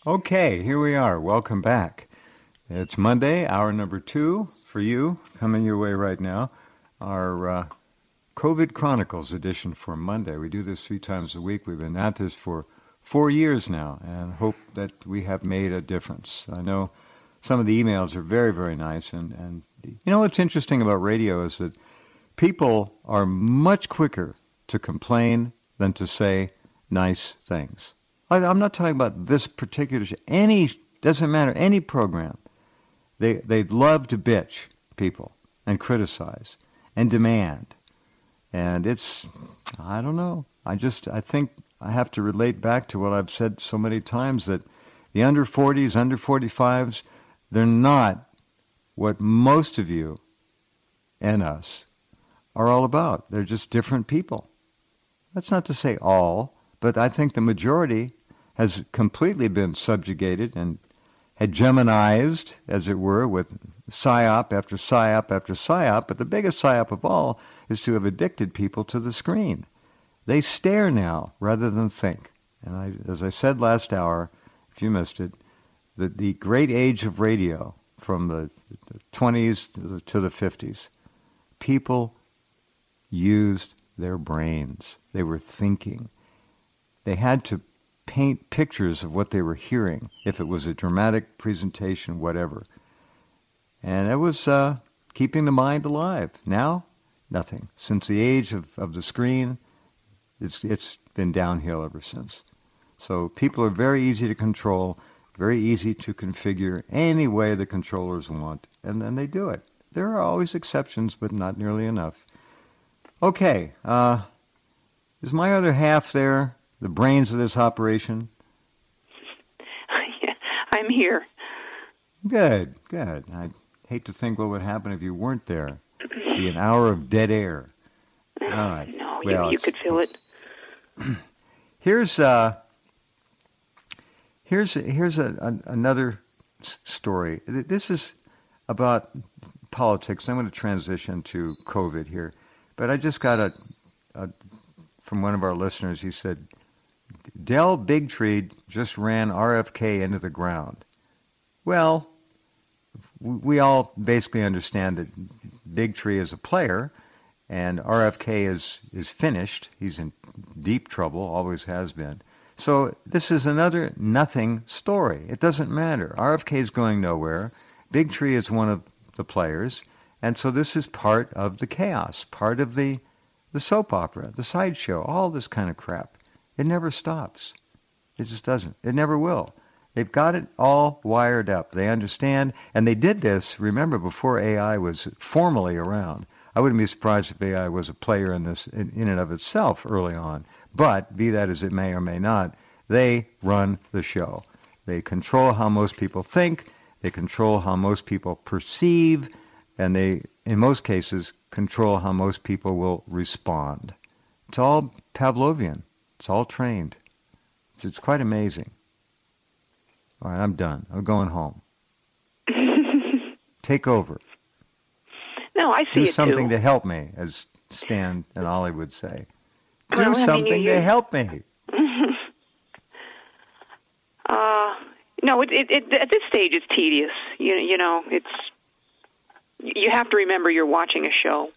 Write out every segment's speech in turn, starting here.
Okay, here we are. Welcome back. It's Monday, hour number 2 for you, coming your way right now. Our COVID Chronicles edition for Monday. We do this 3 times a week. We've been at this for 4 years now and hope that we have made a difference. I know some of the emails are very, very nice. And you know what's interesting about radio is that people are much quicker to complain than to say nice things. I'm not talking about this particular doesn't matter, any program. They love to bitch, people, and criticize and demand. And I don't know. I think I have to relate back to what I've said so many times, that the under 40s, under 45s, they're not what most of you and us are all about. They're just different people. That's not to say all, but I think the majority has completely been subjugated and hegemonized, as it were, with psyop after psyop after psyop. But the biggest psyop of all is to have addicted people to the screen. They stare now rather than think. And as I said last hour, if you missed it, the great age of radio from the 20s to the 50s, people used their brains. They were thinking. They had to paint pictures of what they were hearing, if it was a dramatic presentation, whatever. And it was keeping the mind alive. Now, nothing. Since the age of the screen, it's been downhill ever since. So people are very easy to control, very easy to configure any way the controllers want, and then they do it. There are always exceptions, but not nearly enough. Okay, is my other half there? The brains of this operation? Yeah, I'm here. Good. I'd hate to think what would happen if you weren't there. It'd be an hour of dead air. All right. No, well, you could feel it. Here's another story. This is about politics. I'm going to transition to COVID here. But I just got from one of our listeners. He said, Del Bigtree just ran RFK into the ground. Well, we all basically understand that Bigtree is a player, and RFK is finished. He's in deep trouble, always has been. So this is another nothing story. It doesn't matter. RFK is going nowhere. Bigtree is one of the players, and so this is part of the chaos, part of the soap opera, the sideshow, all this kind of crap. It never stops. It just doesn't. It never will. They've got it all wired up. They understand, and they did this, remember, before AI was formally around. I wouldn't be surprised if AI was a player in this in and of itself early on. But, be that as it may or may not, they run the show. They control how most people think. They control how most people perceive. And they, in most cases, control how most people will respond. It's all Pavlovian. It's all trained. It's quite amazing. All right, I'm done. I'm going home. Take over. No, I see it too. Do something to help me, as Stan and Ollie would say. Do something to help me. No, at this stage it's tedious. You know, you have to remember you're watching a show.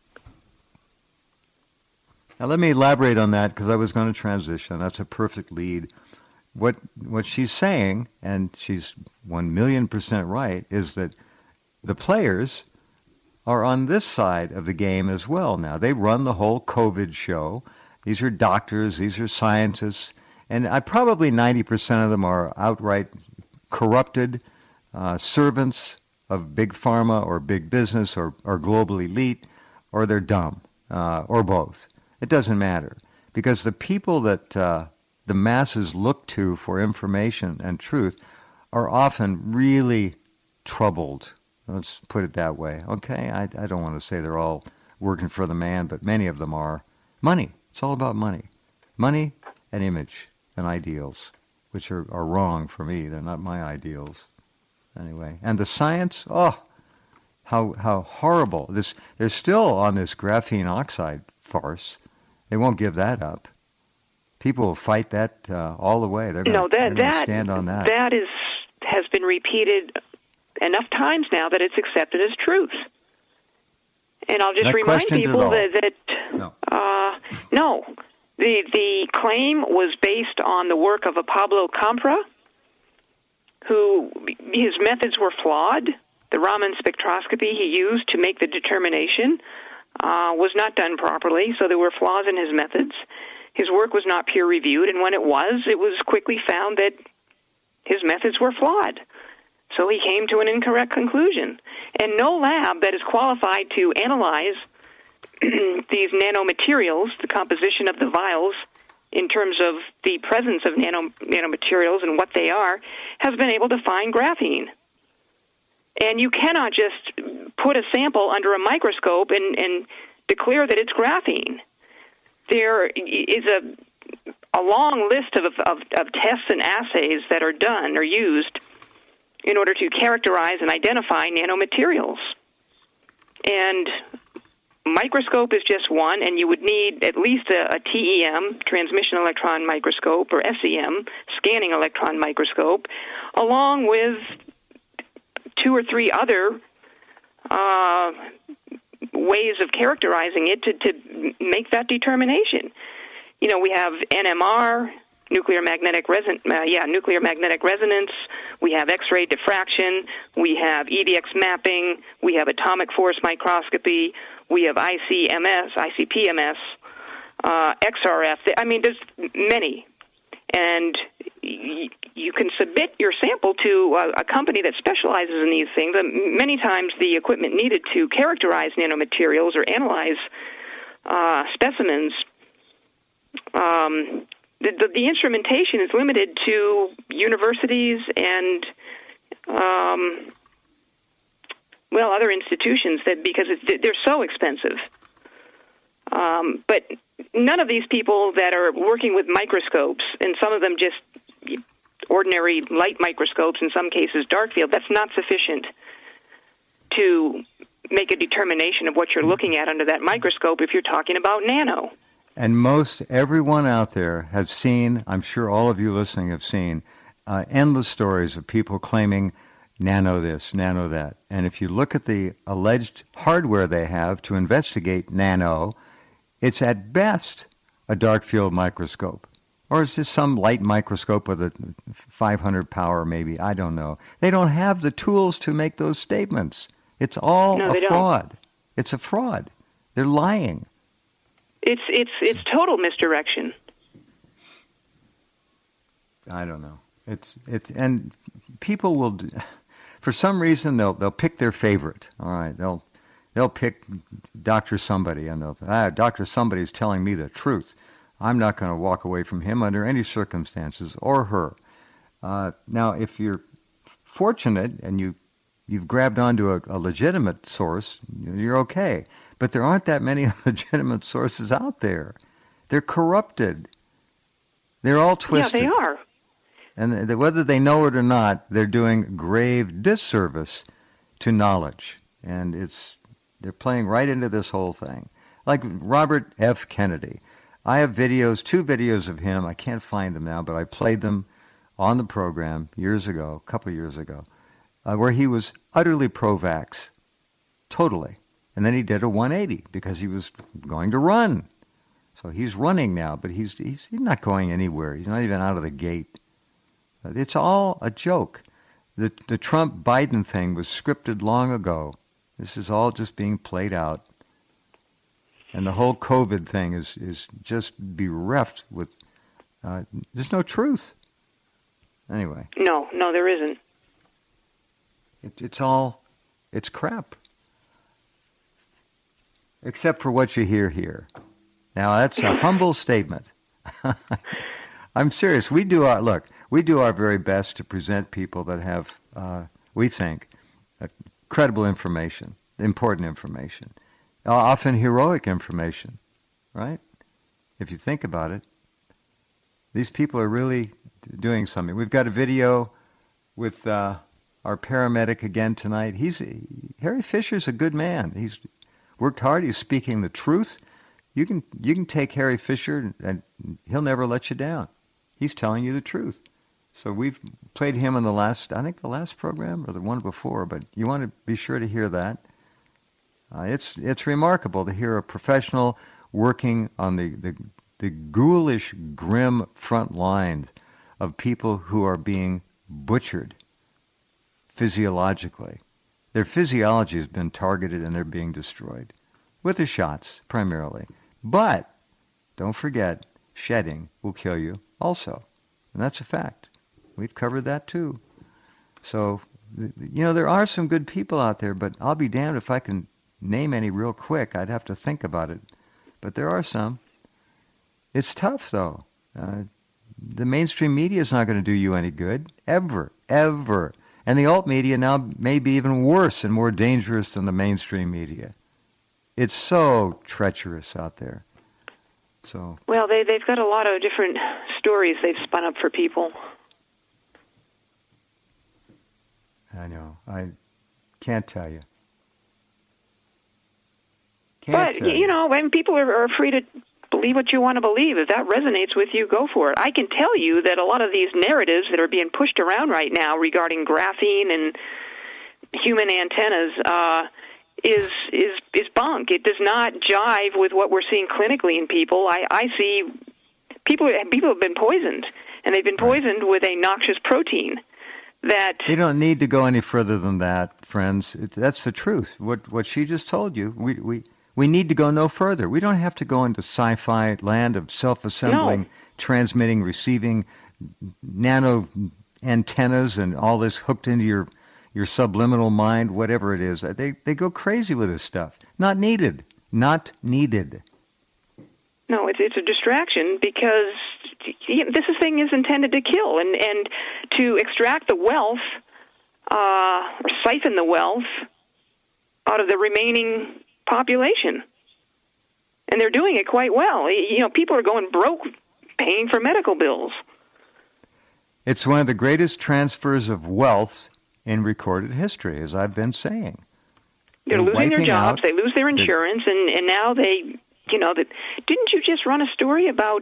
Now let me elaborate on that, because I was going to transition. That's a perfect lead. What she's saying, and she's 1,000,000% right, is that the players are on this side of the game as well now. They run the whole COVID show. These are doctors, these are scientists, and probably 90% of them are outright corrupted servants of big pharma or big business or global elite, or they're dumb, or both. It doesn't matter, because the people that the masses look to for information and truth are often really troubled. Let's put it that way. Okay, I don't want to say they're all working for the man, but many of them are. Money. It's all about money. Money and image and ideals, which are wrong for me. They're not my ideals. Anyway, and the science, how horrible. They're still on this graphene oxide farce. They won't give that up. People will fight that all the way. They're going to stand on that. That has been repeated enough times now that it's accepted as truth. And I'll just remind people that no, the claim was based on the work of a Pablo Campra, who his methods were flawed. The Raman spectroscopy he used to make the determination was not done properly, so there were flaws in his methods. His work was not peer-reviewed, and when it was quickly found that his methods were flawed. So he came to an incorrect conclusion. And no lab that is qualified to analyze these nanomaterials, the composition of the vials, in terms of the presence of nanomaterials and what they are, has been able to find graphene. And you cannot just put a sample under a microscope and declare that it's graphene. There is a long list of tests and assays that are done or used in order to characterize and identify nanomaterials. And microscope is just one, and you would need at least a TEM, transmission electron microscope, or SEM, scanning electron microscope, along with 2 or 3 other ways of characterizing it to make that determination. You know, we have NMR, nuclear magnetic resonance. We have X-ray diffraction. We have EDX mapping. We have atomic force microscopy. We have ICP-MS, XRF. I mean, there's many. And you can submit your sample to a company that specializes in these things. Many times the equipment needed to characterize nanomaterials or analyze specimens, the instrumentation is limited to universities and, other institutions because they're so expensive. But none of these people that are working with microscopes, and some of them just ordinary light microscopes, in some cases dark field, that's not sufficient to make a determination of what you're looking at under that microscope if you're talking about nano. And everyone out there has seen, I'm sure all of you listening have seen, endless stories of people claiming nano this, nano that. And if you look at the alleged hardware they have to investigate nano, it's at best a dark field microscope. Or it's just some light microscope with a 500 power maybe, I don't know. They don't have the tools to make those statements. It's all a fraud. It's a fraud. They're lying. It's total misdirection. I don't know. And people will, for some reason they'll pick their favorite. All right, they'll pick Dr. Somebody, and Dr. Somebody's telling me the truth. I'm not going to walk away from him under any circumstances, or her. Now, if you're fortunate and you've grabbed onto a legitimate source, you're okay. But there aren't that many legitimate sources out there. They're corrupted. They're all twisted. Yeah, they are. And whether they know it or not, they're doing grave disservice to knowledge. And they're playing right into this whole thing. Like Robert F. Kennedy. I have 2 videos of him. I can't find them now, but I played them on the program a couple of years ago, where he was utterly pro-vax. Totally. And then he did a 180 because he was going to run. So he's running now, but he's not going anywhere. He's not even out of the gate. It's all a joke. The Trump-Biden thing was scripted long ago. This is all just being played out. And the whole COVID thing is just bereft with, there's no truth. Anyway. No, there isn't. It's crap. Except for what you hear here. Now, that's a humble statement. I'm serious. We do our very best to present people that have, we think, credible information, important information, often heroic information, right? If you think about it, these people are really doing something. We've got a video with our paramedic again tonight. Harry Fisher's a good man. He's worked hard. He's speaking the truth. You can take Harry Fisher, and he'll never let you down. He's telling you the truth. So we've played him in the last program or the one before, but you want to be sure to hear that. It's remarkable to hear a professional working on the ghoulish, grim front lines of people who are being butchered physiologically. Their physiology has been targeted and they're being destroyed with the shots primarily. But don't forget, shedding will kill you also, and that's a fact. We've covered that too. So, there are some good people out there, but I'll be damned if I can name any real quick. I'd have to think about it. But there are some. It's tough, though. The mainstream media is not going to do you any good, ever. And the alt media now may be even worse and more dangerous than the mainstream media. It's so treacherous out there. So. Well, they've got a lot of different stories they've spun up for people. I know. I can't tell you. When people are free to believe what you want to believe, if that resonates with you, go for it. I can tell you that a lot of these narratives that are being pushed around right now regarding graphene and human antennas is bunk. It does not jive with what we're seeing clinically in people. I see people have been poisoned, and they've been poisoned with a noxious protein. That you don't need to go any further than that, friends. That's the truth. What she just told you, we need to go no further. We don't have to go into sci-fi land of self-assembling, transmitting, receiving nano antennas and all this hooked into your subliminal mind, whatever it is. They go crazy with this stuff. Not needed. Not needed. No, it's a distraction because this thing is intended to kill and to extract the wealth or siphon the wealth out of the remaining population. And they're doing it quite well. People are going broke paying for medical bills. It's one of the greatest transfers of wealth in recorded history, as I've been saying. They're losing their jobs, they lose their insurance, and now they, didn't you just run a story about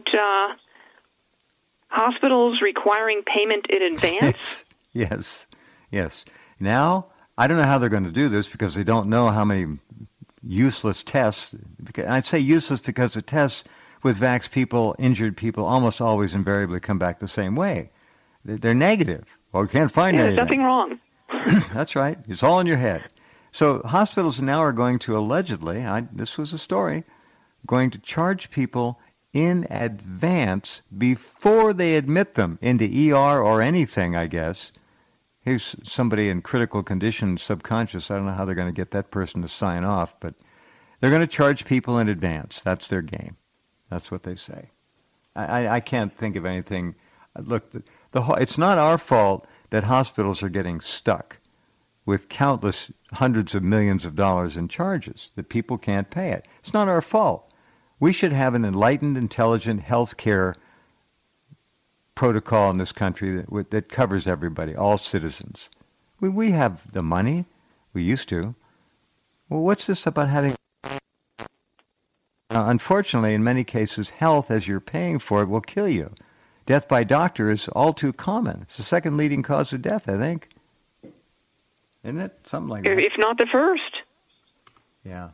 hospitals requiring payment in advance? Yes. Now, I don't know how they're going to do this because they don't know how many useless tests. I'd say useless because the tests with vaxxed people, injured people, almost always invariably come back the same way. They're negative. Well, we can't find anything. There's nothing wrong. That's right. It's all in your head. So hospitals now are going to allegedly, this was a story, going to charge people in advance before they admit them into ER or anything, I guess. Here's somebody in critical condition, subconscious. I don't know how they're going to get that person to sign off, but they're going to charge people in advance. That's their game. That's what they say. I can't think of anything. Look, it's not our fault that hospitals are getting stuck with countless hundreds of millions of dollars in charges, that people can't pay it. It's not our fault. We should have an enlightened, intelligent health care protocol in this country that covers everybody, all citizens. We have the money. We used to. Well, what's this about having... unfortunately, in many cases, health, as you're paying for it, will kill you. Death by doctor is all too common. It's the second leading cause of death, I think. Isn't it? Something like that. If not the first. Yeah.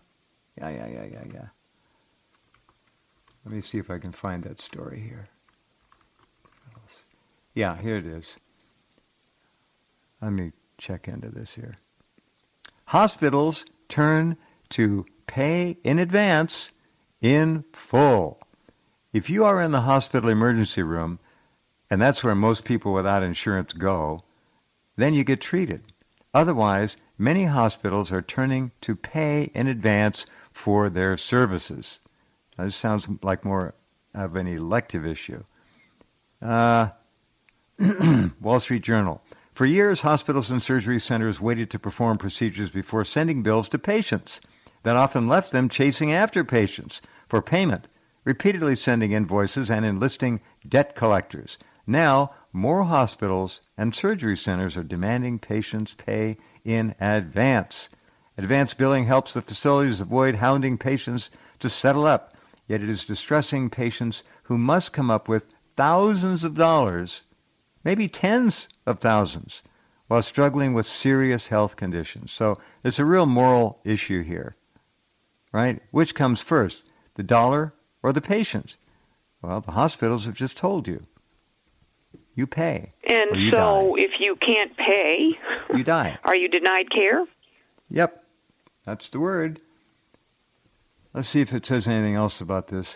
Let me see if I can find that story here. Yeah, here it is. Let me check into this here. Hospitals turn to pay in advance in full. If you are in the hospital emergency room, and that's where most people without insurance go, then you get treated. Otherwise, many hospitals are turning to pay in advance for their services. Now, this sounds like more of an elective issue. Wall Street Journal. For years, hospitals and surgery centers waited to perform procedures before sending bills to patients. That often left them chasing after patients for payment, repeatedly sending invoices and enlisting debt collectors. Now, more hospitals and surgery centers are demanding patients pay in advance. Advance billing helps the facilities avoid hounding patients to settle up. Yet it is distressing patients who must come up with thousands of dollars, maybe tens of thousands, while struggling with serious health conditions. So there's a real moral issue here, right? Which comes first, the dollar or the patient? Well, the hospitals have just told you. You pay. And you so die. If you can't pay, you die. Are you denied care? Yep. That's the word. Let's see if it says anything else about this.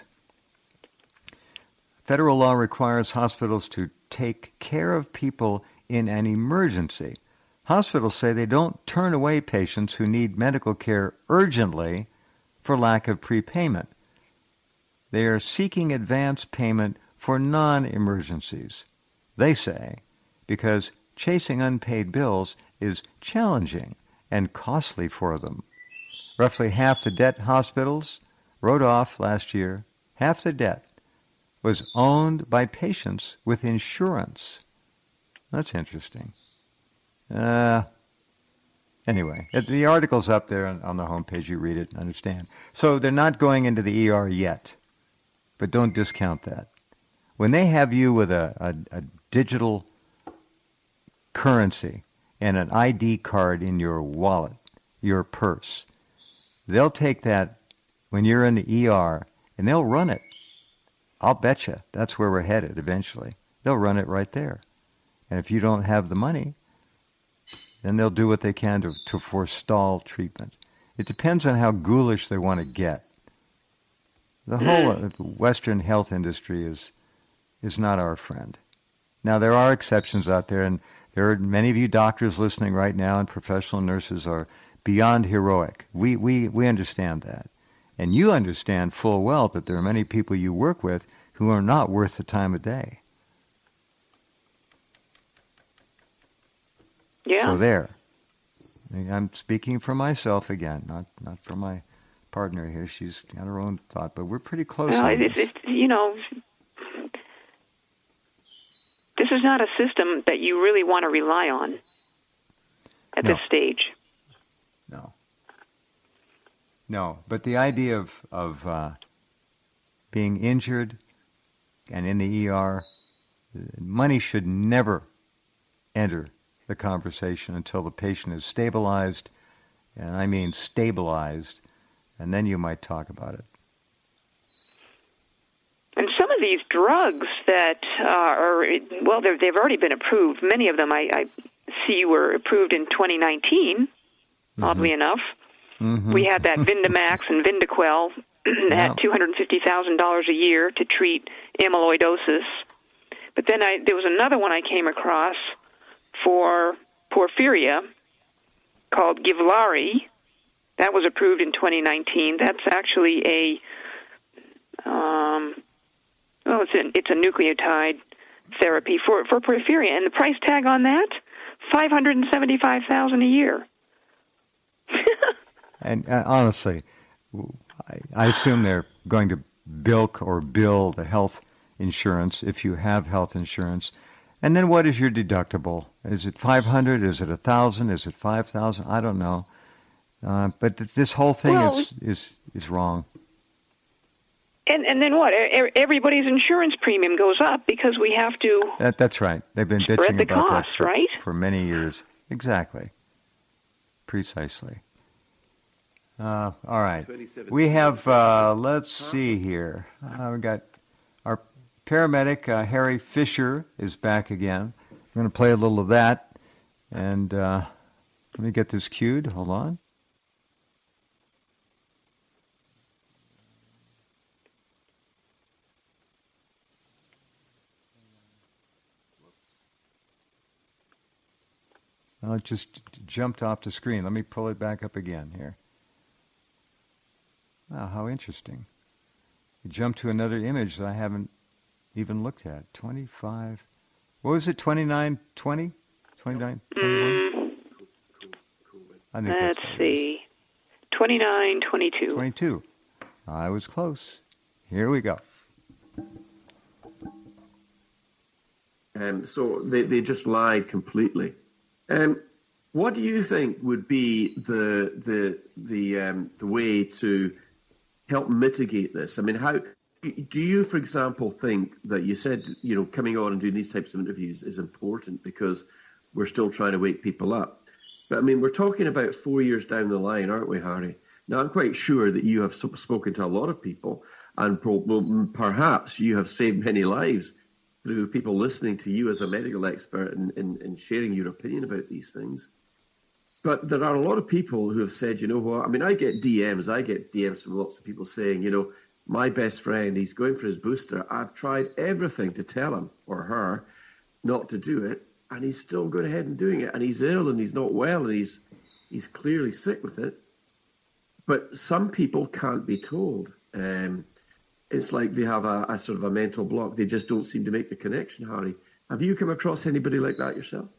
Federal law requires hospitals to take care of people in an emergency. Hospitals say they don't turn away patients who need medical care urgently for lack of prepayment. They are seeking advance payment for non-emergencies, they say, because chasing unpaid bills is challenging and costly for them. Roughly half the debt hospitals wrote off last year, half the debt, was owned by patients with insurance. That's interesting. Anyway, the article's up there on the homepage. You read it and understand. So they're not going into the ER yet, but don't discount that. When they have you with a digital currency and an ID card in your wallet, your purse, they'll take that when you're in the ER and they'll run it. I'll bet you that's where we're headed eventually. They'll run it right there. And if you don't have the money, then they'll do what they can to forestall treatment. It depends on how ghoulish they want to get. The whole Western health industry is not our friend. Now, there are exceptions out there, and there are many of you doctors listening right now, and professional nurses are beyond heroic. We understand that. And you understand full well that there are many people you work with who are not worth the time of day. Yeah. So there. I'm speaking for myself again, not for my partner here. She's got her own thought, but we're pretty close. This is not a system that you really want to rely on at this stage. No, but the idea of being injured and in the ER, money should never enter the conversation until the patient is stabilized, and I mean stabilized, and then you might talk about it. And some of these drugs that they've already been approved. Many of them I see were approved in 2019, oddly enough. Mm-hmm. We had that Vindamax and Vyndaqel at $250,000 a year to treat amyloidosis. But then there was another one I came across for porphyria called Givlaari. That was approved in 2019. That's actually it's a nucleotide therapy for porphyria, and the price tag on that, $575,000 a year. And honestly, I assume they're going to bilk or bill the health insurance if you have health insurance. And then what is your deductible? Is it $500? Is it $1,000? Is it $5,000? I don't know. But this whole thing is wrong. And then what? Everybody's insurance premium goes up because we have to. That's right. They've been bitching about that for many years. Exactly. Precisely. All right. We have. Let's see here. We got our paramedic Harry Fisher is back again. We're going to play a little of that, and let me get this cued. Hold on. Well, it just jumped off the screen. Let me pull it back up again here. Wow, how interesting. It jumped to another image that I haven't even looked at. 25. What was it? 29, 20? 29, 21? Let's see. 29, 22. 22. I was close. Here we go. So they just lied completely. What do you think would be the way to help mitigate this? I mean, how do you, for example, think that you said, coming on and doing these types of interviews is important because we're still trying to wake people up? But I mean, we're talking about 4 years down the line, aren't we, Harry? Now, I'm quite sure that you have spoken to a lot of people, and perhaps you have saved many lives through people listening to you as a medical expert and sharing your opinion about these things. But there are a lot of people who have said, you know what, I mean, I get DMs from lots of people saying, my best friend, he's going for his booster. I've tried everything to tell him or her not to do it, and he's still going ahead and doing it. And he's ill and he's not well and he's clearly sick with it. But some people can't be told. It's like they have a sort of a mental block. They just don't seem to make the connection, Harry. Have you come across anybody like that yourself?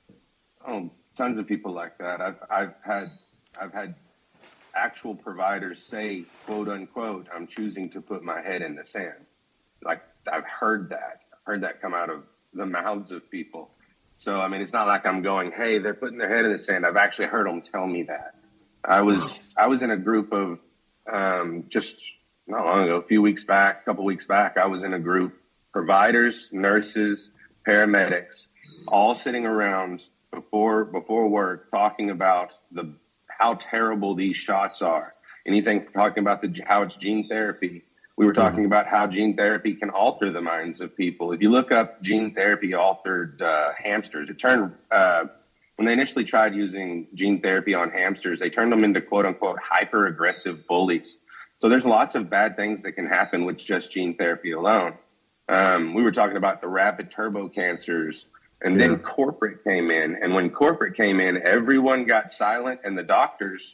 Oh, tons of people like that. I've had actual providers say, quote unquote, I'm choosing to put my head in the sand. Like, I've heard that come out of the mouths of people. So, I mean, it's not like I'm going, hey, they're putting their head in the sand. I've actually heard them tell me that. I was in a group of, just not long ago, a couple weeks back, I was in a group, providers, nurses, paramedics, all sitting around before work talking about how terrible these shots are. Anything talking about how it's gene therapy. We were talking about how gene therapy can alter the minds of people. If you look up gene therapy altered hamsters, it turned, when they initially tried using gene therapy on hamsters, they turned them into quote unquote hyper aggressive bullies. So there's lots of bad things that can happen with just gene therapy alone. We were talking about the rapid turbo cancers. And then corporate came in. And when corporate came in, everyone got silent. And the doctors,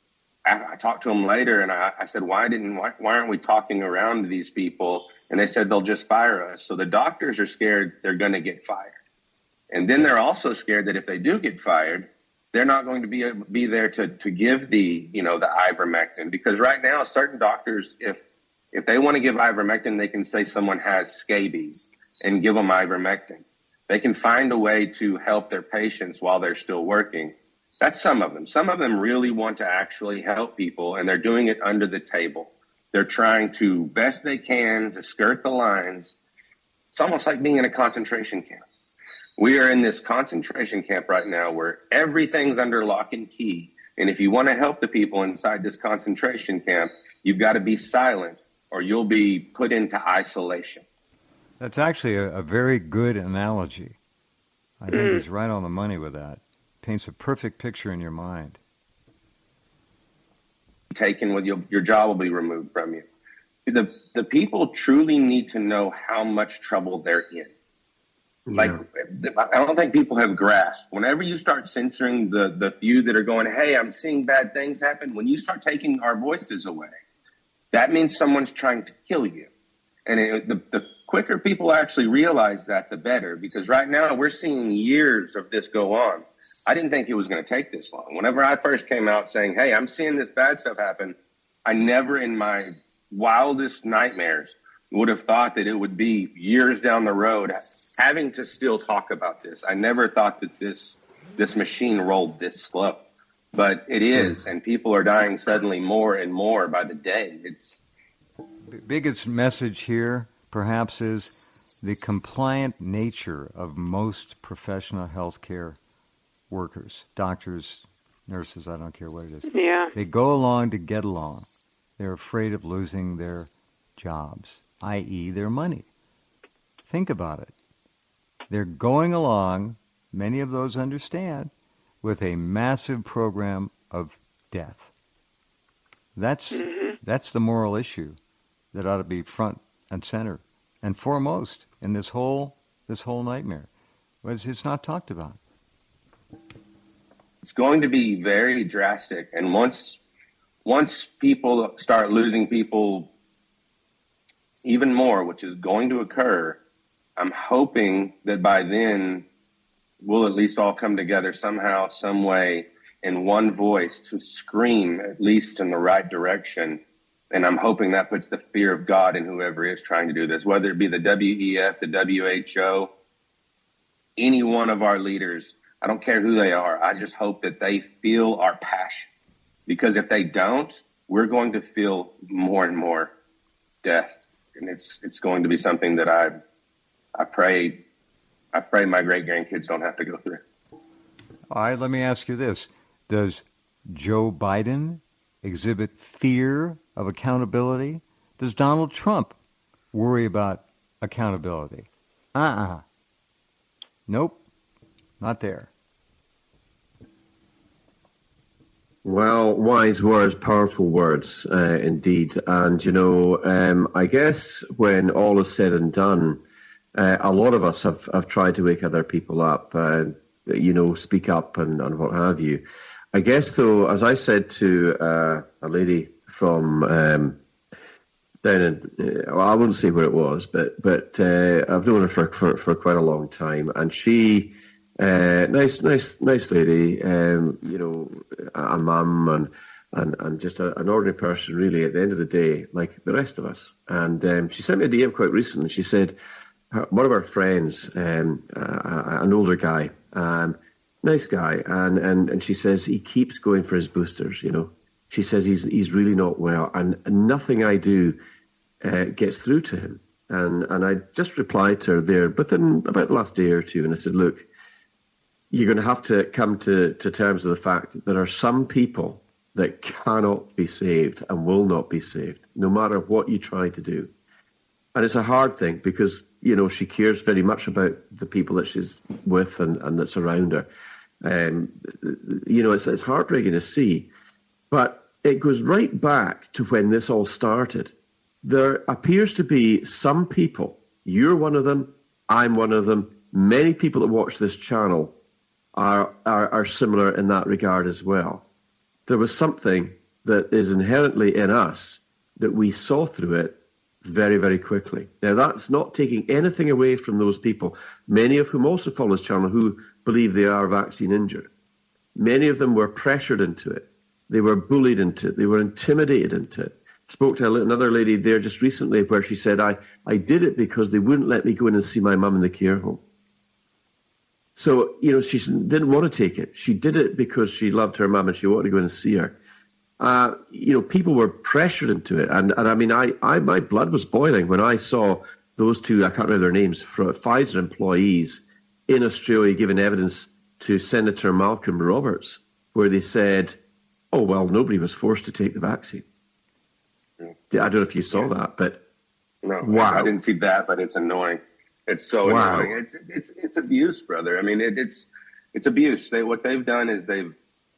I talked to them later and I said, why aren't we talking around to these people? And they said, they'll just fire us. So the doctors are scared they're going to get fired. And then they're also scared that if they do get fired, they're not going to be there to give the ivermectin. Because right now, certain doctors, if they want to give ivermectin, they can say someone has scabies and give them ivermectin. They can find a way to help their patients while they're still working. That's some of them. Some of them really want to actually help people, and they're doing it under the table. They're trying to best they can to skirt the lines. It's almost like being in a concentration camp. We are in this concentration camp right now where everything's under lock and key. And if you want to help the people inside this concentration camp, you've got to be silent or you'll be put into isolation. That's actually a very good analogy. I think he's right on the money with that. Paints a perfect picture in your mind. Taken with your job will be removed from you. The people truly need to know how much trouble they're in. Like, I don't think people have grasped. Whenever you start censoring the few that are going, hey, I'm seeing bad things happen, when you start taking our voices away, that means someone's trying to kill you. And the quicker people actually realize that, the better. Because right now we're seeing years of this go on. I didn't think it was going to take this long. Whenever I first came out saying, hey, I'm seeing this bad stuff happen, I never in my wildest nightmares would have thought that it would be years down the road having to still talk about this. I never thought that this machine rolled this slow. But it is, and people are dying suddenly more and more by the day. The biggest message here, perhaps, is the compliant nature of most professional healthcare workers, doctors, nurses, I don't care what it is. Yeah. They go along to get along. They're afraid of losing their jobs, i.e. their money. Think about it. They're going along, many of those understand, with a massive program of death. That's the moral issue that ought to be front and center and foremost in this whole nightmare. It's not talked about. It's going to be very drastic, and once people start losing people even more, which is going to occur, I'm hoping that by then we'll at least all come together somehow, some way, in one voice to scream at least in the right direction. And I'm hoping that puts the fear of God in whoever is trying to do this, whether it be the WEF, the WHO, any one of our leaders. I don't care who they are. I just hope that they feel our passion, because if they don't, we're going to feel more and more death. And it's going to be something that I pray my great grandkids don't have to go through. All right, let me ask you this. Does Joe Biden exhibit fear of accountability? Does Donald Trump worry about accountability? Nope, not there. Well, wise words, powerful words, indeed. And, I guess when all is said and done, a lot of us have tried to wake other people up, speak up and what have you. I guess, though, as I said to a lady from down in, I wouldn't say where it was, but I've known her for quite a long time, and she, nice lady, a mum and just an ordinary person, really, at the end of the day, like the rest of us. And she sent me a DM quite recently. She said one of her friends, an older guy, nice guy, and she says he keeps going for his boosters. She says he's really not well, and nothing I do gets through to him. And I just replied to her there within about the last day or two, and I said, look, you're going to have to come to terms with the fact that there are some people that cannot be saved and will not be saved, no matter what you try to do. And it's a hard thing because, she cares very much about the people that she's with and that's around her. It's heartbreaking to see. But it goes right back to when this all started. There appears to be some people, you're one of them, I'm one of them, many people that watch this channel are similar in that regard as well. There was something that is inherently in us that we saw through it very, very quickly. Now, that's not taking anything away from those people, many of whom also follow this channel, who believe they are vaccine injured. Many of them were pressured into it. They were bullied into it. They were intimidated into it. Spoke to another lady there just recently where she said, I did it because they wouldn't let me go in and see my mum in the care home. So, she didn't want to take it. She did it because she loved her mum and she wanted to go in and see her. People were pressured into it. And I mean, my blood was boiling when I saw those two, I can't remember their names, Pfizer employees in Australia giving evidence to Senator Malcolm Roberts, where they said, oh, well, nobody was forced to take the vaccine. I don't know if you saw that, but no, wow. I didn't see that, but it's annoying. It's so annoying. It's abuse, brother. I mean, it's abuse. What they've done is the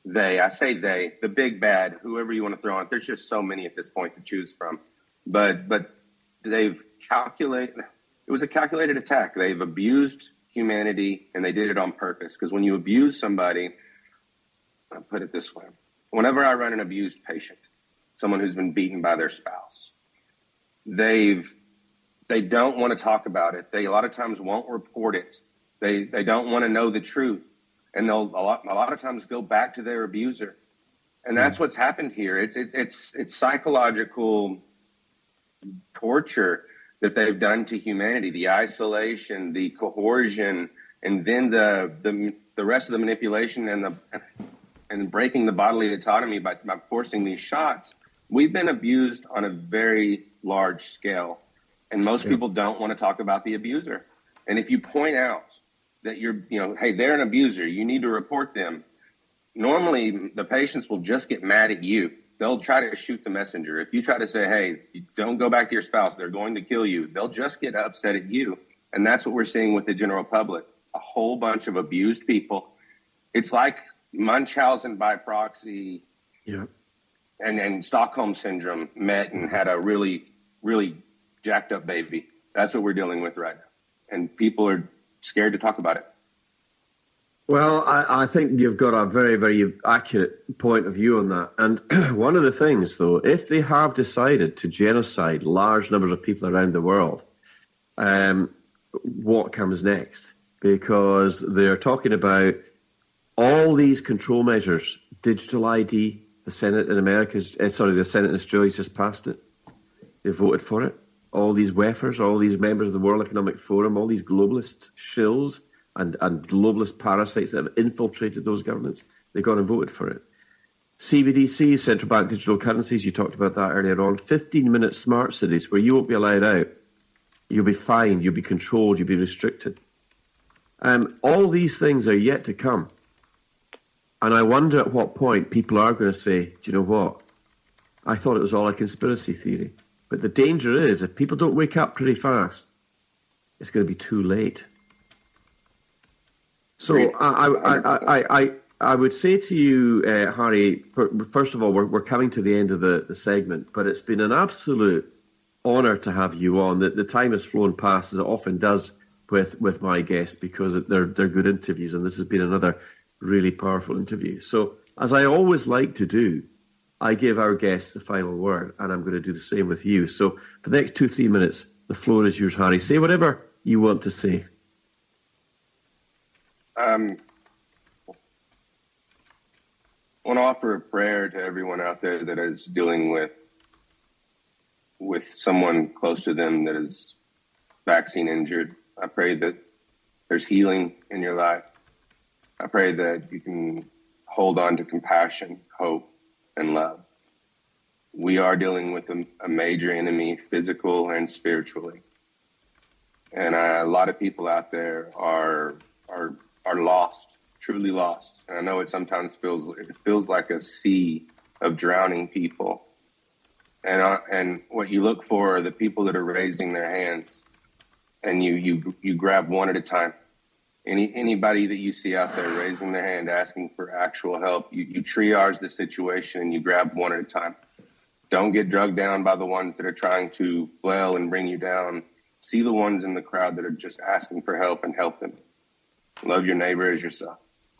big bad, whoever you want to throw on. There's just so many at this point to choose from. But they've calculated. It was a calculated attack. They've abused humanity, and they did it on purpose. Because when you abuse somebody, I'll put it this way: whenever I run an abused patient, someone who's been beaten by their spouse, they don't want to talk about it. They a lot of times won't report it. They don't want to know the truth, and they'll a lot of times go back to their abuser, and that's what's happened here. It's psychological torture that they've done to humanity, the isolation, the coercion, and then the rest of the manipulation and breaking the bodily autonomy by forcing these shots. We've been abused on a very large scale. And most people don't want to talk about the abuser. And if you point out that hey, they're an abuser, you need to report them. Normally, the patients will just get mad at you. They'll try to shoot the messenger. If you try to say, hey, don't go back to your spouse, they're going to kill you, they'll just get upset at you. And that's what we're seeing with the general public. A whole bunch of abused people. It's like Munchausen by proxy and Stockholm Syndrome met and had a really, really jacked up baby. That's what we're dealing with right now. And people are scared to talk about it. Well, I think you've got a very, very accurate point of view on that. And one of the things, though, if they have decided to genocide large numbers of people around the world, what comes next? Because they're talking about all these control measures, digital ID. The Senate in the Senate in Australia just passed it. They voted for it. All these WEFers, all these members of the World Economic Forum, all these globalist shills and globalist parasites that have infiltrated those governments, they've gone and voted for it. CBDC, central bank digital currencies, you talked about that earlier on. 15-minute smart cities where you won't be allowed out. You'll be fined, you'll be controlled, you'll be restricted. All these things are yet to come. And I wonder at what point people are going to say, do you know what? I thought it was all a conspiracy theory. But the danger is, if people don't wake up pretty fast, it's going to be too late. So I would say to you, Harry, first of all, we're coming to the end of the segment, but it's been an absolute honour to have you on. The time has flown past, as it often does with my guests, because they're good interviews, and this has been another really powerful interview. So, as I always like to do, I give our guests the final word, and I'm going to do the same with you. So, for the next 2-3 minutes, the floor is yours, Harry. Say whatever you want to say. I want to offer a prayer to everyone out there that is dealing with someone close to them that is vaccine injured. I pray that there's healing in your life. I pray that you can hold on to compassion, hope, and love. We are dealing with a major enemy, physical and spiritually. And a lot of people out there are lost, truly lost. And I know it sometimes feels like a sea of drowning people. And what you look for are the people that are raising their hands, and you grab one at a time. Anybody that you see out there raising their hand, asking for actual help, you triage the situation and you grab one at a time. Don't get drugged down by the ones that are trying to flail and bring you down. See the ones in the crowd that are just asking for help and help them. Love your neighbor as yourself.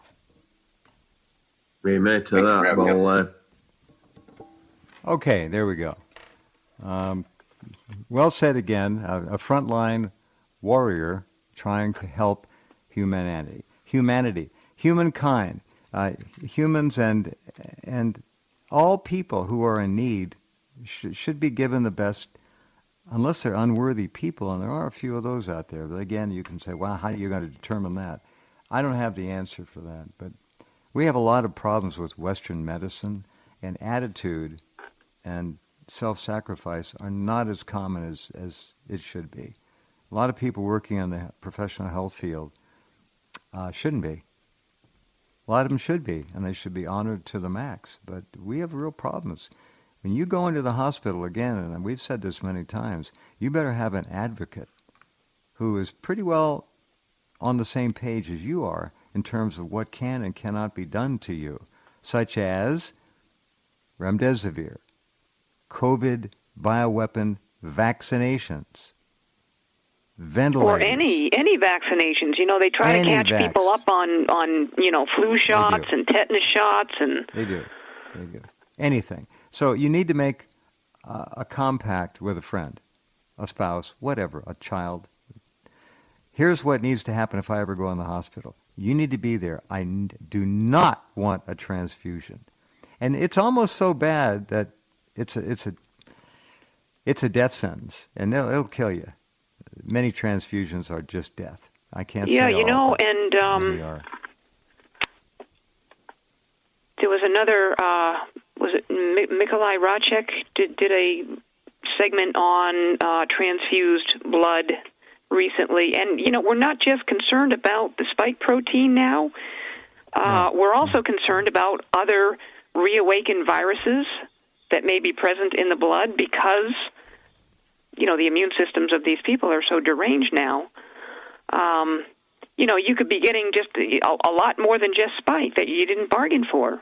Amen to that. Well, okay, there we go. Well said again. A frontline warrior trying to help humanity, humankind, humans, and all people who are in need should be given the best, unless they're unworthy people, and there are a few of those out there. But again, you can say, well, how are you going to determine that? I don't have the answer for that, but we have a lot of problems with Western medicine, and attitude and self-sacrifice are not as common as it should be. A lot of people working in the professional health field shouldn't be. A lot of them should be, and they should be honored to the max. But we have real problems. When you go into the hospital again, and we've said this many times, you better have an advocate who is pretty well on the same page as you are in terms of what can and cannot be done to you, such as remdesivir, COVID bioweapon vaccinations, ventilators. Or any vaccinations. You know, they try to catch people up on flu shots and tetanus shots. And They do. Anything. So you need to make a compact with a friend, a spouse, whatever, a child. Here's what needs to happen if I ever go in the hospital. You need to be there. I do not want a transfusion. And it's almost so bad that it's a death sentence, and it'll kill you. Many transfusions are just death. I can't say all, and there was another, was it Nikolai Racek did a segment on transfused blood recently. And, we're not just concerned about the spike protein now. We're also concerned about other reawakened viruses that may be present in the blood because, the immune systems of these people are so deranged now. You could be getting just a lot more than just spike that you didn't bargain for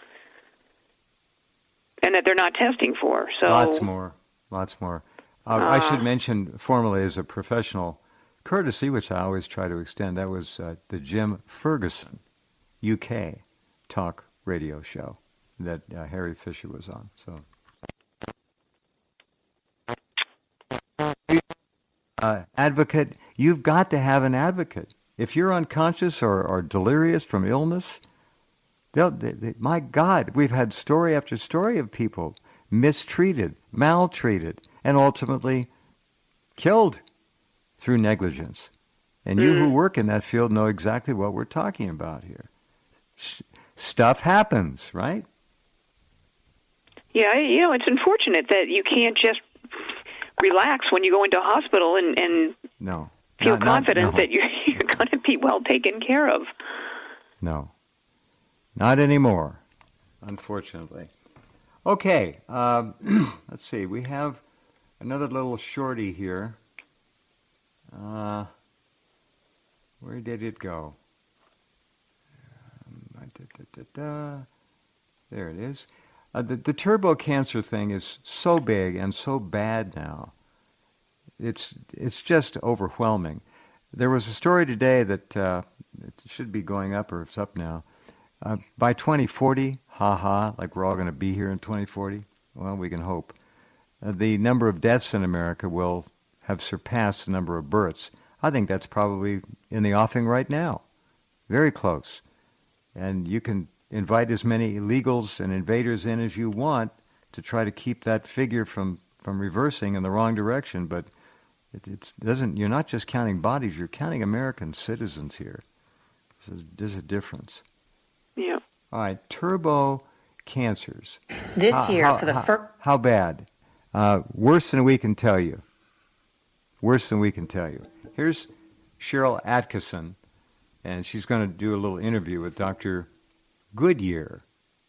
and that they're not testing for. So Lots more. I should mention formally as a professional courtesy, which I always try to extend, that was the Jim Ferguson UK talk radio show that Harry Fisher was on. So, advocate, you've got to have an advocate. If you're unconscious or delirious from illness, my God, we've had story after story of people mistreated, maltreated, and ultimately killed through negligence. And you who work in that field know exactly what we're talking about here. Stuff happens, right? Yeah, it's unfortunate that you can't just relax when you go into a hospital and feel confident that you're going to be well taken care of. No, not anymore, unfortunately. Okay, let's see. We have another little shorty here. Where did it go? There it is. The turbo cancer thing is so big and so bad now. It's just overwhelming. There was a story today that it should be going up, or it's up now. By 2040, like we're all going to be here in 2040. Well, we can hope. The number of deaths in America will have surpassed the number of births. I think that's probably in the offing right now. Very close. And you can invite as many illegals and invaders in as you want to try to keep that figure from reversing in the wrong direction, but it doesn't. You're not just counting bodies, you're counting American citizens here. There's a difference. Yeah. All right, turbo cancers. This year, for the first... How bad? Worse than we can tell you. Worse than we can tell you. Here's Cheryl Atkinson, and she's going to do a little interview with Dr. Goodyear.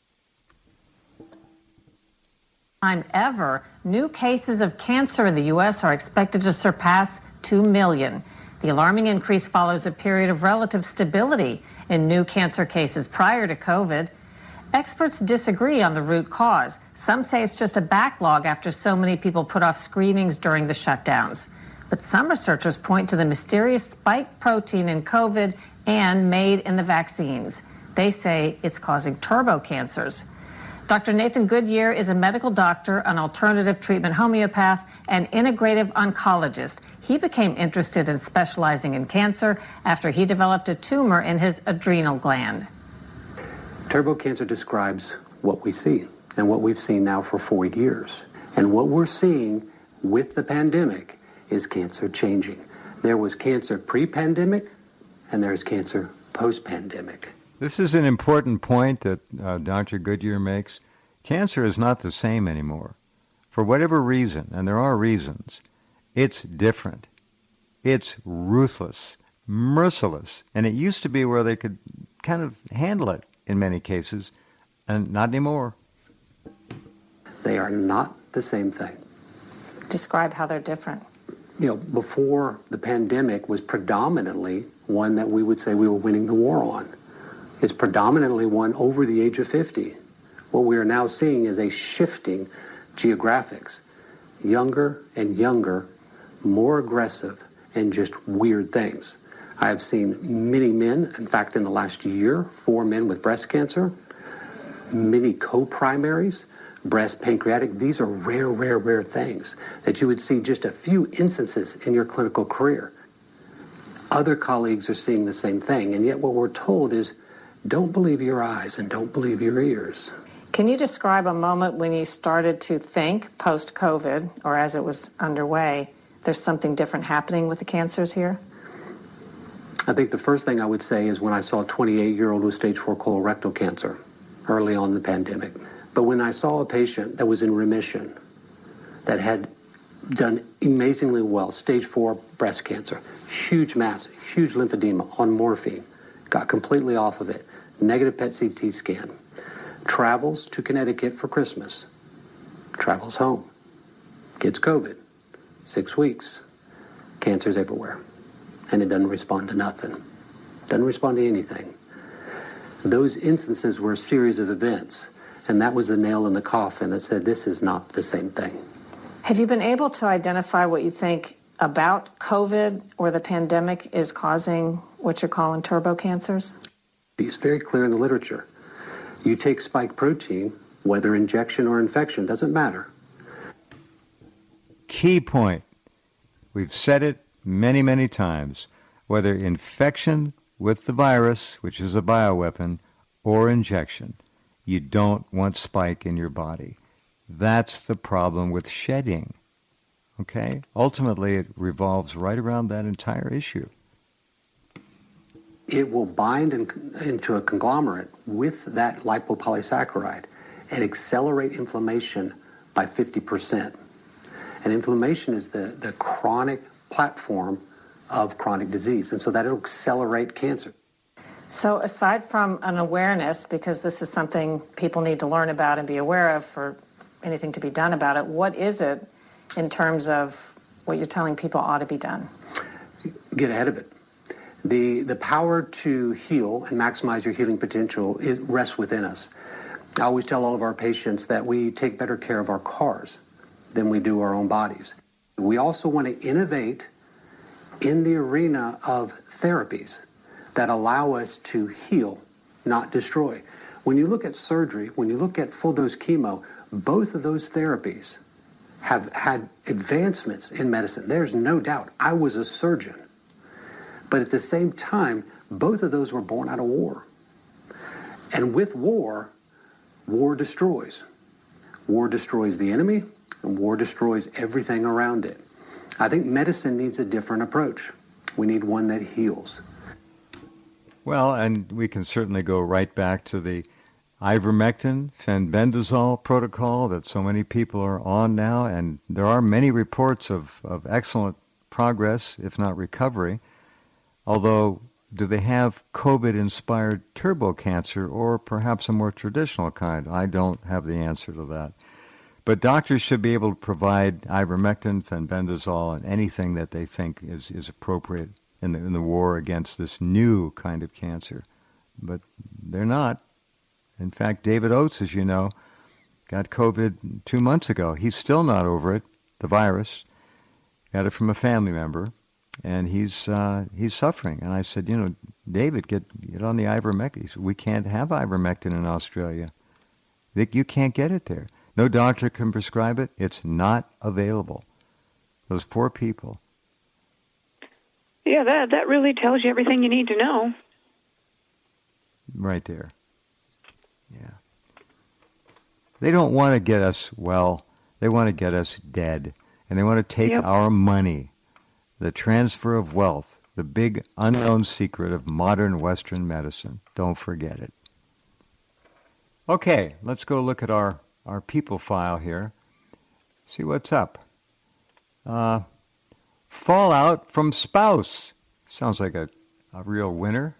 Time ever, new cases of cancer in the U.S. are expected to surpass 2 million. The alarming increase follows a period of relative stability in new cancer cases prior to COVID. Experts disagree on the root cause. Some say it's just a backlog after so many people put off screenings during the shutdowns. But some researchers point to the mysterious spike protein in COVID and made in the vaccines. They say it's causing turbo cancers. Dr. Nathan Goodyear is a medical doctor, an alternative treatment homeopath, and integrative oncologist. He became interested in specializing in cancer after he developed a tumor in his adrenal gland. Turbo cancer describes what we see and what we've seen now for 4 years. And what we're seeing with the pandemic is cancer changing. There was cancer pre-pandemic and there's cancer post-pandemic. This is an important point that Dr. Goodyear makes. Cancer is not the same anymore. For whatever reason, and there are reasons, it's different. It's ruthless, merciless. And it used to be where they could kind of handle it in many cases, and not anymore. They are not the same thing. Describe how they're different. Before the pandemic was predominantly one that we would say we were winning the war on. It's predominantly one over the age of 50. What we are now seeing is a shifting geographics. Younger and younger, more aggressive, and just weird things. I have seen many men, in fact, in the last year, 4 men with breast cancer, many co-primaries, breast, pancreatic. These are rare things that you would see just a few instances in your clinical career. Other colleagues are seeing the same thing, and yet what we're told is, don't believe your eyes and don't believe your ears. Can you describe a moment when you started to think, post-COVID, or as it was underway, there's something different happening with the cancers here? I think the first thing I would say is when I saw a 28-year-old with stage 4 colorectal cancer early on in the pandemic. But when I saw a patient that was in remission, that had done amazingly well, stage 4 breast cancer, huge mass, huge lymphedema on morphine, got completely off of it, negative PET CT scan, travels to Connecticut for Christmas, travels home, gets COVID, 6 weeks, cancer's everywhere, and it doesn't respond to nothing, doesn't respond to anything. Those instances were a series of events, and that was the nail in the coffin that said this is not the same thing. Have you been able to identify what you think about COVID or the pandemic is causing what you're calling turbo cancers? It's very clear in the literature. You take spike protein, whether injection or infection, doesn't matter. Key point. We've said it many times. Whether infection with the virus, which is a bioweapon, or injection, you don't want spike in your body. That's the problem with shedding. Okay? Ultimately, it revolves right around that entire issue. It will bind into a conglomerate with that lipopolysaccharide, and accelerate inflammation by 50%. And inflammation is the chronic platform of chronic disease, and so that'll accelerate cancer. So aside from an awareness, because this is something people need to learn about and be aware of for anything to be done about it, what is it in terms of what you're telling people ought to be done? Get ahead of it. The power to heal and maximize your healing potential rests within us. I always tell all of our patients that we take better care of our cars than we do our own bodies. We also want to innovate in the arena of therapies that allow us to heal, not destroy. When you look at surgery, when you look at full-dose chemo, both of those therapies have had advancements in medicine. There's no doubt. I was a surgeon. But at the same time, both of those were born out of war. And with war, war destroys. War destroys the enemy, and war destroys everything around it. I think medicine needs a different approach. We need one that heals. Well, and we can certainly go right back to the ivermectin, fenbendazole protocol that so many people are on now, and there are many reports of excellent progress, if not recovery. Although, do they have COVID-inspired turbo cancer or perhaps a more traditional kind? I don't have the answer to that. But doctors should be able to provide ivermectin, fenbendazole, and anything that they think is appropriate in the war against this new kind of cancer. But they're not. In fact, David Oates, as you know, got COVID 2 months ago. He's still not over it, the virus. Got it from a family member. And he's suffering. And I said, David, get on the ivermectin. He said, we can't have ivermectin in Australia. You can't get it there. No doctor can prescribe it. It's not available. Those poor people. Yeah, that really tells you everything you need to know. Right there. Yeah. They don't want to get us well. They want to get us dead. And they want to take our money. The transfer of wealth, the big unknown secret of modern Western medicine. Don't forget it. Okay, let's go look at our people file here. See what's up. Fallout from spouse. Sounds like a real winner.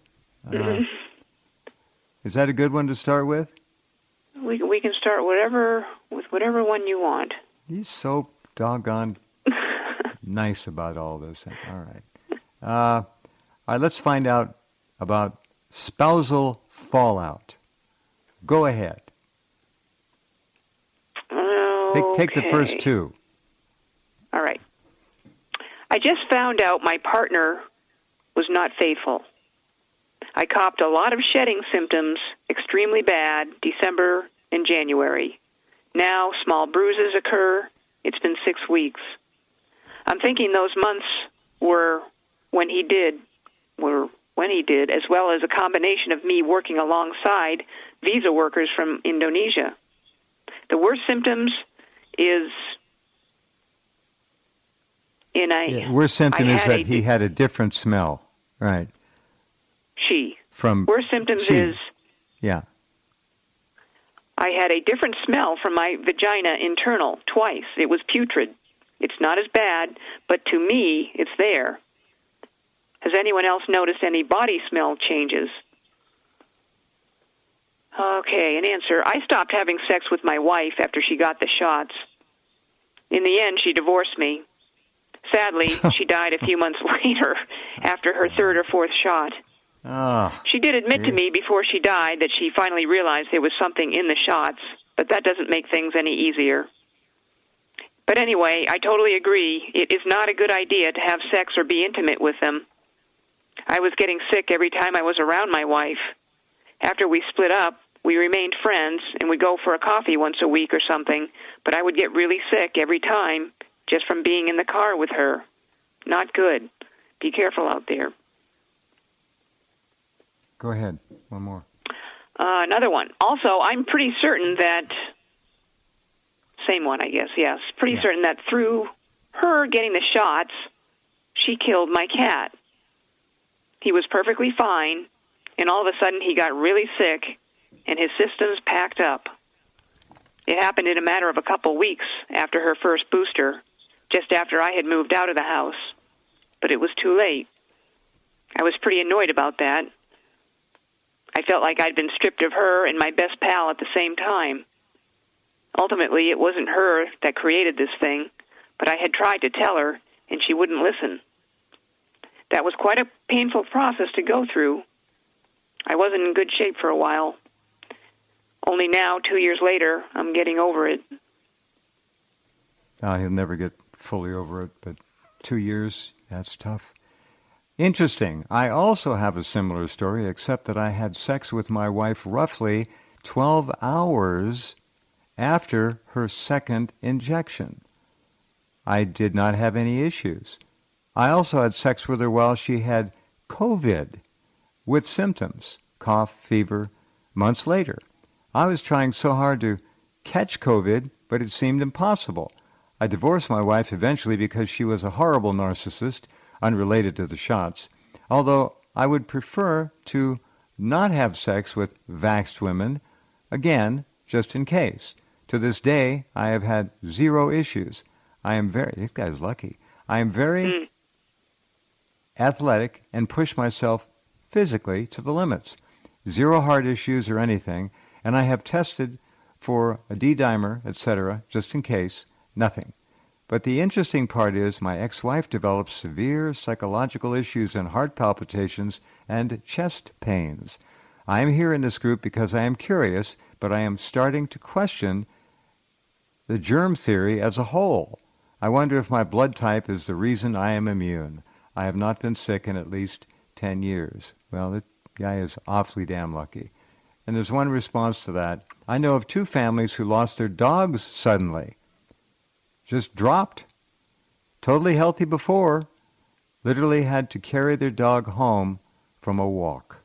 Is that a good one to start with? We can start with whatever one you want. He's so doggone nice about all this. All right. Let's find out about spousal fallout. Go ahead. Take the first two. All right. I just found out my partner was not faithful. I copped a lot of shedding symptoms, extremely bad, December and January. Now small bruises occur. It's been 6 weeks. I'm thinking those months were when he did, as well as a combination of me working alongside visa workers from Indonesia. The worst symptoms is worst symptom is that he had a different smell, right? Worst symptoms is I had a different smell from my vagina internal twice. It was putrid. It's not as bad, but to me, it's there. Has anyone else noticed any body smell changes? Okay, an answer. I stopped having sex with my wife after she got the shots. In the end, she divorced me. Sadly, she died a few months later after her third or fourth shot. She did admit to me before she died that she finally realized there was something in the shots, but that doesn't make things any easier. But anyway, I totally agree. It is not a good idea to have sex or be intimate with them. I was getting sick every time I was around my wife. After we split up, we remained friends, and we'd go for a coffee once a week or something, but I would get really sick every time just from being in the car with her. Not good. Be careful out there. Go ahead. One more. Another one. Also, I'm pretty certain that... Same one, I guess, yes. Pretty certain that through her getting the shots, she killed my cat. He was perfectly fine, and all of a sudden he got really sick, and his systems packed up. It happened in a matter of a couple weeks after her first booster, just after I had moved out of the house. But it was too late. I was pretty annoyed about that. I felt like I'd been stripped of her and my best pal at the same time. Ultimately, it wasn't her that created this thing, but I had tried to tell her, and she wouldn't listen. That was quite a painful process to go through. I wasn't in good shape for a while. Only now, 2 years later, I'm getting over it. He'll never get fully over it, but 2 years, that's tough. Interesting. I also have a similar story, except that I had sex with my wife roughly 12 hours after her second injection. I did not have any issues. I also had sex with her while she had COVID with symptoms, cough, fever, months later. I was trying so hard to catch COVID, but it seemed impossible. I divorced my wife eventually because she was a horrible narcissist, unrelated to the shots, although I would prefer to not have sex with vaxxed women, again, just in case. To this day, I have had zero issues. This guy's lucky. I am very athletic and push myself physically to the limits. Zero heart issues or anything, and I have tested for a D-dimer, etc., just in case, nothing. But the interesting part is my ex-wife developed severe psychological issues and heart palpitations and chest pains. I am here in this group because I am curious, but I am starting to question the germ theory as a whole. I wonder if my blood type is the reason I am immune. I have not been sick in at least 10 years. Well, that guy is awfully damn lucky. And there's one response to that. I know of 2 families who lost their dogs suddenly. Just dropped. Totally healthy before. Literally had to carry their dog home from a walk.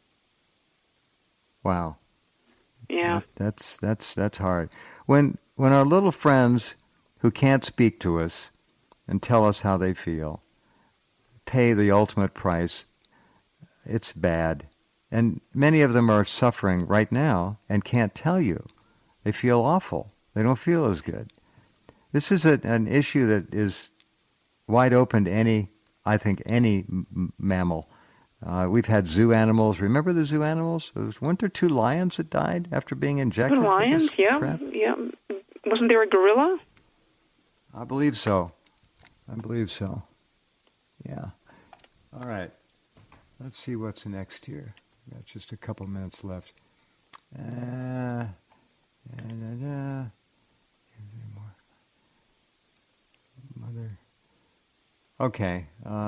Wow. Yeah. That's hard. When our little friends who can't speak to us and tell us how they feel pay the ultimate price, it's bad. And many of them are suffering right now and can't tell you. They feel awful. They don't feel as good. This is an issue that is wide open to any mammal. We've had zoo animals. Remember the zoo animals? Weren't there 2 lions that died after being injected? Lions, yeah. Wasn't there a gorilla? I believe so. Yeah. All right. Let's see what's next here. We've got just a couple minutes left. Mother. Okay.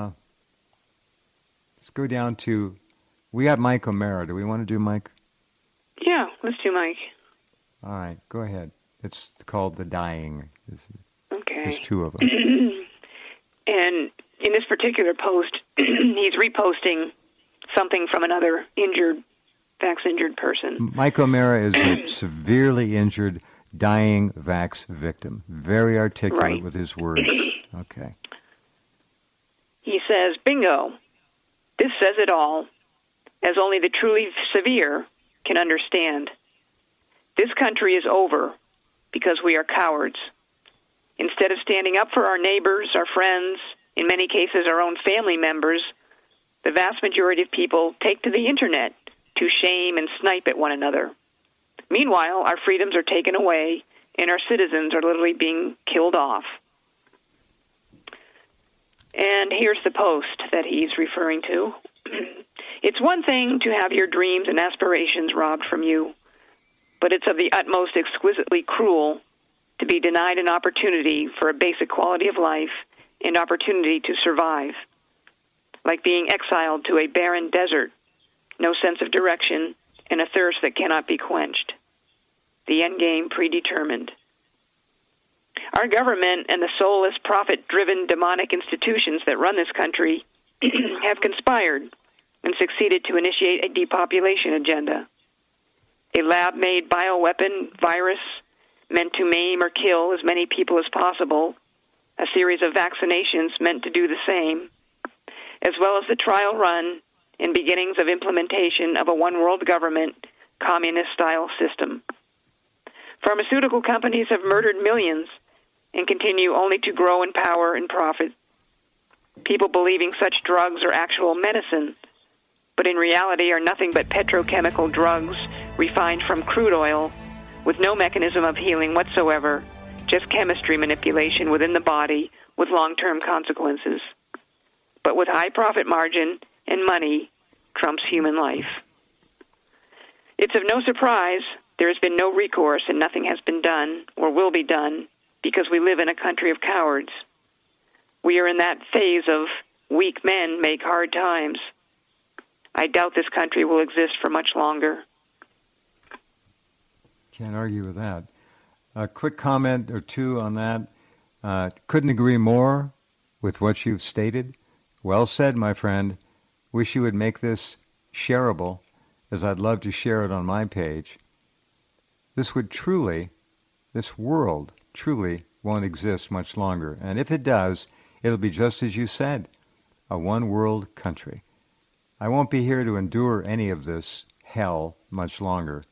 Let's go down to. We got Mike O'Mara. Do we want to do Mike? Yeah, let's do Mike. All right, go ahead. It's called The Dying. Okay. There's 2 of them. And in this particular post, he's reposting something from another vax-injured person. Mike O'Mara is a severely injured, dying vax victim. Very articulate with his words. Okay. He says, bingo. This says it all, as only the truly severe can understand. This country is over because we are cowards. Instead of standing up for our neighbors, our friends, in many cases our own family members, the vast majority of people take to the internet to shame and snipe at one another. Meanwhile, our freedoms are taken away and our citizens are literally being killed off. And here's the post that he's referring to. It's one thing to have your dreams and aspirations robbed from you, but it's of the utmost exquisitely cruel to be denied an opportunity for a basic quality of life and opportunity to survive, like being exiled to a barren desert, no sense of direction, and a thirst that cannot be quenched. The end game predetermined. Our government and the soulless, profit-driven, demonic institutions that run this country have conspired and succeeded to initiate a depopulation agenda. A lab-made bioweapon virus meant to maim or kill as many people as possible, a series of vaccinations meant to do the same, as well as the trial run and beginnings of implementation of a one-world government, communist-style system. Pharmaceutical companies have murdered millions and continue only to grow in power and profit. People believing such drugs are actual medicine, but in reality are nothing but petrochemical drugs refined from crude oil with no mechanism of healing whatsoever, just chemistry manipulation within the body with long-term consequences. But with high profit margin and money trumps human life. It's of no surprise there has been no recourse and nothing has been done or will be done because we live in a country of cowards. We are in that phase of weak men make hard times. I doubt this country will exist for much longer. Can't argue with that. A quick comment or two on that. Couldn't agree more with what you've stated. Well said, my friend. Wish you would make this shareable, as I'd love to share it on my page. This world truly won't exist much longer. And if it does, it'll be just as you said, a one-world country. I won't be here to endure any of this hell much longer.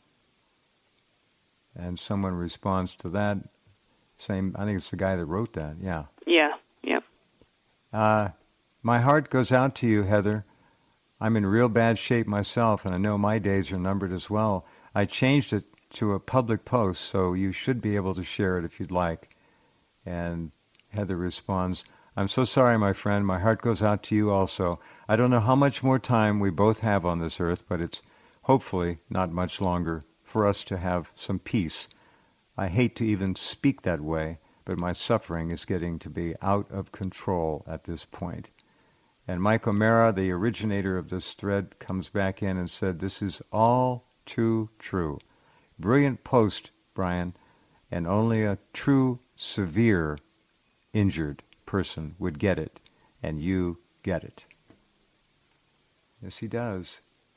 And someone responds to that, I think it's the guy that wrote that, yeah. Yeah, yep. My heart goes out to you, Heather. I'm in real bad shape myself, and I know my days are numbered as well. I changed it to a public post, so you should be able to share it if you'd like. And Heather responds, I'm so sorry, my friend. My heart goes out to you also. I don't know how much more time we both have on this earth, but it's hopefully not much longer for us to have some peace. I hate to even speak that way, but my suffering is getting to be out of control at this point. And Mike O'Mara, the originator of this thread, comes back in and said, this is all too true. Brilliant post, Brian, and only a true, severe, injured person would get it, and you get it. Yes, he does.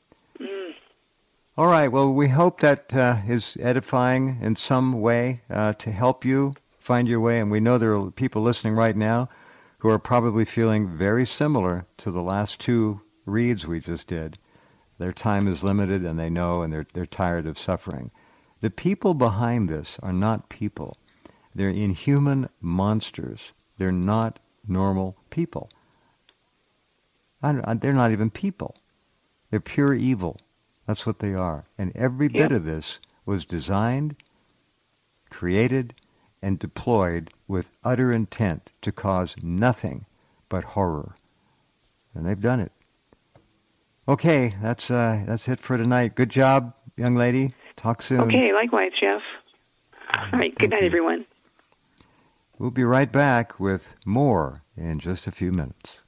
All right, well, we hope that is edifying in some way to help you find your way, and we know there are people listening right now who are probably feeling very similar to the last two reads we just did. Their time is limited, and they know, and they're tired of suffering. The people behind this are not people. They're inhuman monsters. They're not normal people. They're not even people. They're pure evil. That's what they are. And every bit of this was designed, created, and deployed with utter intent to cause nothing but horror. And they've done it. Okay, that's it for tonight. Good job, young lady. Talk soon. Okay, likewise, Jeff. All right, good night, everyone. We'll be right back with more in just a few minutes.